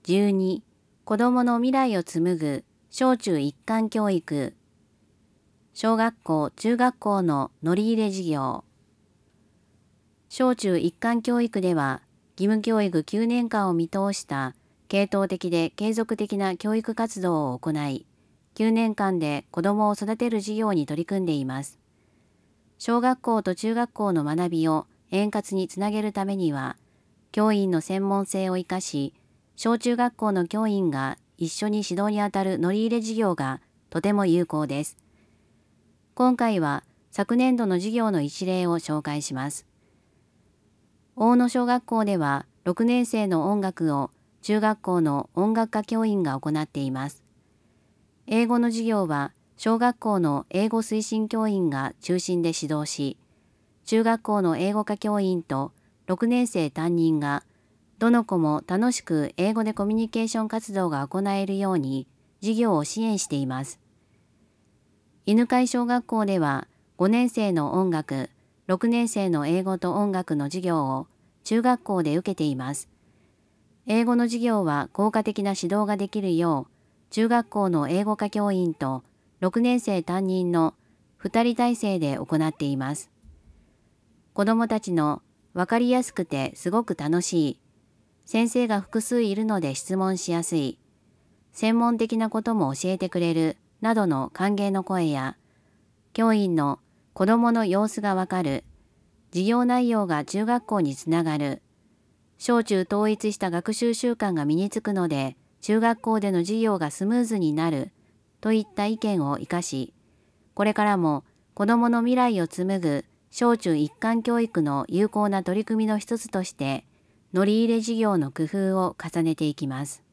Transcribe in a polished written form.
12、子どもの未来を紡ぐ小中一貫教育。小学校・中学校の乗り入れ事業。小中一貫教育では、義務教育9年間を見通した系統的で継続的な教育活動を行い、9年間で子どもを育てる事業に取り組んでいます。小学校と中学校の学びを円滑につなげるためには、教員の専門性を生かし、小中学校の教員が一緒に指導にあたる乗り入れ事業がとても有効です。今回は昨年度の事業の一例を紹介します。大野小学校では6年生の音楽を中学校の音楽科教員が行っています。英語の授業は小学校の英語推進教員が中心で指導し、中学校の英語科教員と6年生担任がどの子も楽しく英語でコミュニケーション活動が行えるように授業を支援しています。犬飼小学校では5年生の音楽、6年生の英語と音楽の授業を中学校で受けています。英語の授業は効果的な指導ができるよう、中学校の英語科教員と6年生担任の2人体制で行っています。子どもたちの分かりやすくてすごく楽しい、先生が複数いるので質問しやすい、専門的なことも教えてくれるなどの歓迎の声や、教員の子どもの様子がわかる、授業内容が中学校につながる、小中統一した学習習慣が身につくので中学校での授業がスムーズになるといった意見を生かし、これからも子どもの未来を紡ぐ小中一貫教育の有効な取り組みの一つとして乗り入れ事業の工夫を重ねていきます。